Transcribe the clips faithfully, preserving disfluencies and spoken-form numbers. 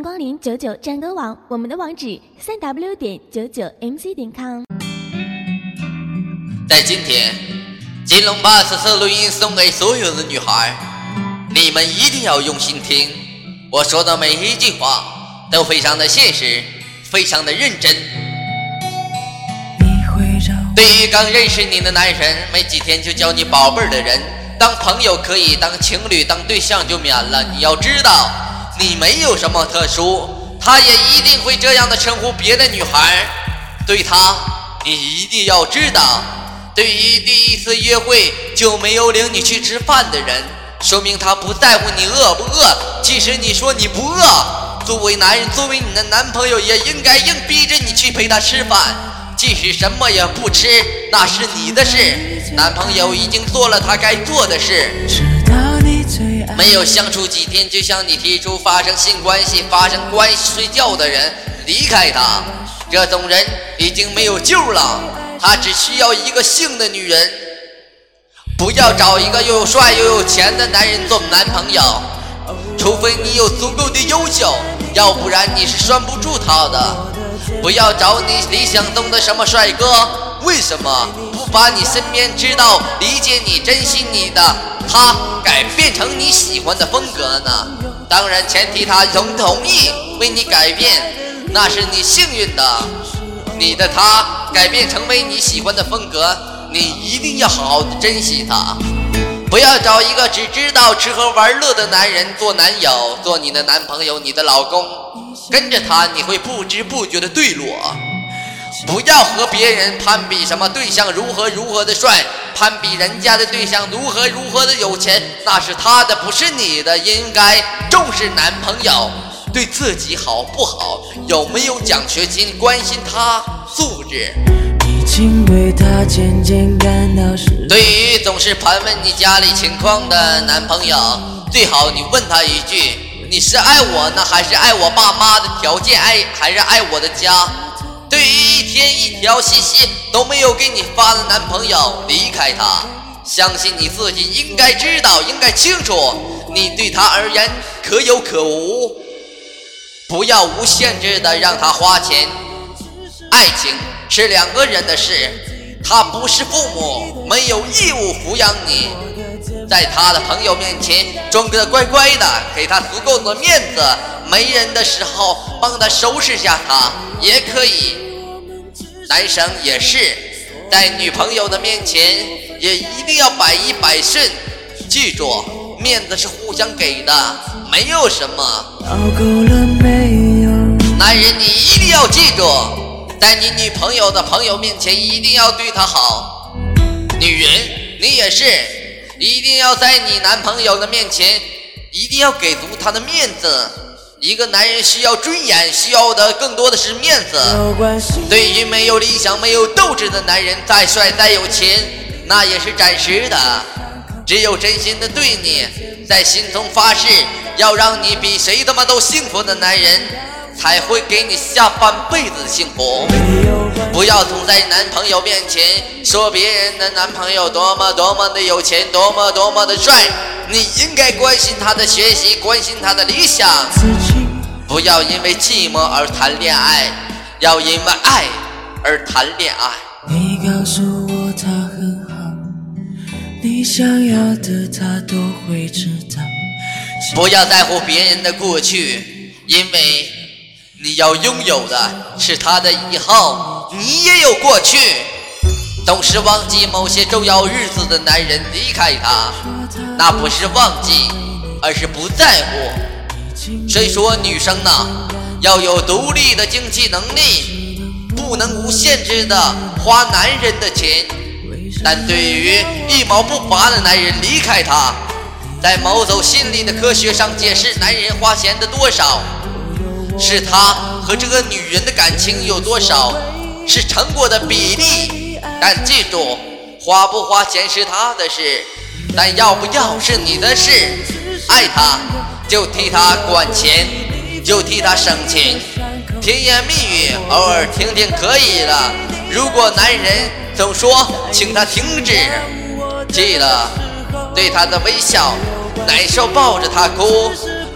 光临九九战歌网，我们的网址三 w 点九九 m c 点 com。 在今天，金龙把此次录音送给所有的女孩，你们一定要用心听，我说的每一句话都非常的现实，非常的认真。对于刚认识你的男人，没几天就叫你宝贝儿的人，当朋友可以，当情侣当对象就免了。你要知道，你没有什么特殊，他也一定会这样的称呼别的女孩。对他，你一定要知道，对于第一次约会就没有领你去吃饭的人，说明他不在乎你饿不饿。即使你说你不饿，作为男人，作为你的男朋友，也应该硬逼着你去陪他吃饭。即使什么也不吃，那是你的事，男朋友已经做了他该做的事。没有相处几天就向你提出发生性关系、发生关系睡觉的人，离开他，这种人已经没有救了，他只需要一个性的女人。不要找一个又有帅又有钱的男人做男朋友，除非你有足够的优秀，要不然你是拴不住他的。不要找你理想中的什么帅哥，为什么不把你身边知道理解你珍惜你的他改变成你喜欢的风格呢？当然前提他同同意为你改变，那是你幸运的。你的他改变成为你喜欢的风格，你一定要好好的珍惜他。不要找一个只知道吃喝玩乐的男人做男友，做你的男朋友，你的老公，跟着他你会不知不觉的坠落。不要和别人攀比什么对象如何如何的帅，攀比人家的对象如何如何的有钱，那是他的不是你的。应该重视男朋友对自己好不好，有没有奖学金，关心他素质。 对他渐渐感到失对于总是盘问你家里情况的男朋友，最好你问他一句，你是爱我呢，还是爱我爸妈的条件，爱还是爱我的家？对于一天一条信息都没有给你发的男朋友，离开他。相信你自己应该知道，应该清楚，你对他而言可有可无。不要无限制的让他花钱，爱情是两个人的事，他不是父母，没有义务抚养你。在他的朋友面前装得乖乖的，给他足够的面子，没人的时候帮他收拾下他也可以。男生也是，在女朋友的面前也一定要百依百顺，记住，面子是互相给的，没有什么。男人你一定要记住，在你女朋友的朋友面前一定要对她好。女人你也是，一定要在你男朋友的面前一定要给足他的面子。一个男人需要尊严，需要的更多的是面子。对于没有理想没有斗志的男人，再帅再有钱那也是暂时的。只有真心的对你，在心中发誓要让你比谁他妈都幸福的男人，才会给你下半辈子的幸福。不要总在男朋友面前说别人的男朋友多么多么的有钱，多么多么的帅，你应该关心他的学习，关心他的理想。不要因为寂寞而谈恋爱，要因为爱而谈恋爱。 你告诉我他很好，你想要的他都会知道。 不要在乎别人的过去，因为你要拥有的是他的以后，你也有过去。总是忘记某些重要日子的男人，离开他，那不是忘记，而是不在乎。虽说女生呢，要有独立的经济能力，不能无限制的花男人的钱，但对于一毛不拔的男人，离开他。在某种心理的科学上解释男人花钱的多少，是他和这个女人的感情有多少，是成果的比例。但记住，花不花钱是他的事，但要不要是你的事。爱他就替他管钱，就替他省钱，甜言蜜语偶尔听听可以了。如果男人总说请他停止，记得对他的微笑，难受抱着他哭，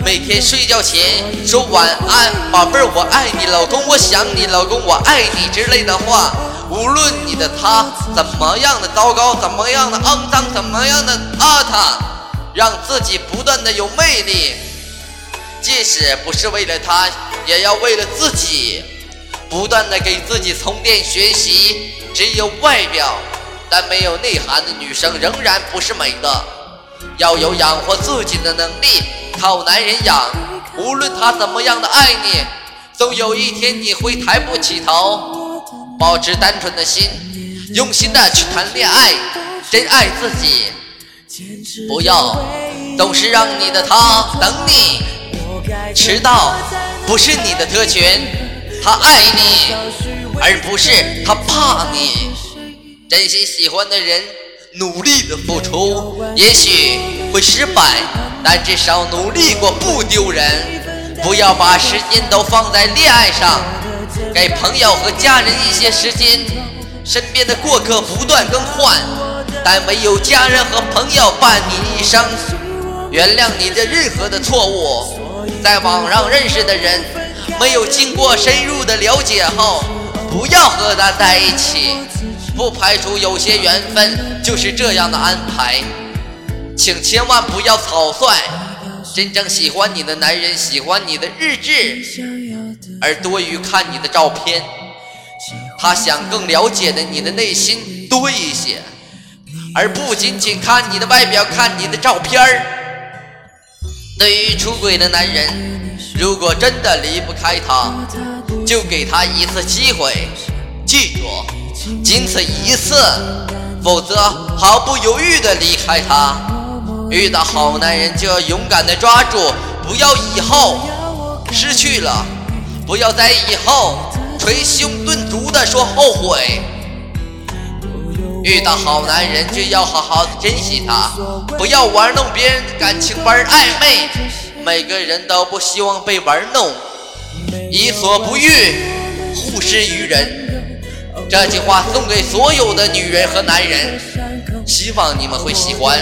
每天睡觉前说晚安，宝贝儿我爱你，老公我想你，老公我爱你之类的话。无论你的他怎么样的糟糕，怎么样的肮脏，怎么样的邋遢，让自己不断的有魅力，即使不是为了他，也要为了自己，不断的给自己充电学习。只有外表但没有内涵的女生仍然不是美的，要有养活自己的能力，靠男人养。无论他怎么样的爱你，总有一天你会抬不起头。保持单纯的心，用心的去谈恋爱，真爱自己，不要总是让你的他等你。迟到不是你的特权，他爱你而不是他怕你。真心喜欢的人努力的付出，也许会失败，但至少努力过不丢人。不要把时间都放在恋爱上，给朋友和家人一些时间。身边的过客不断更换，但唯有家人和朋友伴你一生。原谅你的任何的错误。在网上认识的人，没有经过深入的了解后，不要和他在一起。不排除有些缘分就是这样的安排，请千万不要草率。真正喜欢你的男人喜欢你的日志，而多于看你的照片。他想更了解的你的内心多一些，而不仅仅看你的外表，看你的照片。对于出轨的男人，如果真的离不开他，就给他一次机会，记住，仅此一次，否则毫不犹豫地离开他。遇到好男人就要勇敢地抓住，不要以后失去了，不要在以后捶胸顿足地说后悔。遇到好男人就要好好珍惜他，不要玩弄别人的感情，玩暧昧。每个人都不希望被玩弄，己所不欲，勿施于人。这句话送给所有的女人和男人，希望你们会喜欢。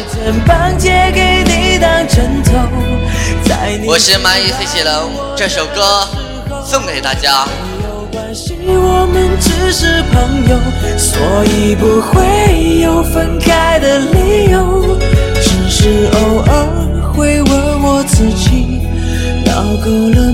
我是满意 C 血龙，这首歌送给大家。 我们只是朋友，所以不会有分开的理由，只是偶尔会问我自己，闹够了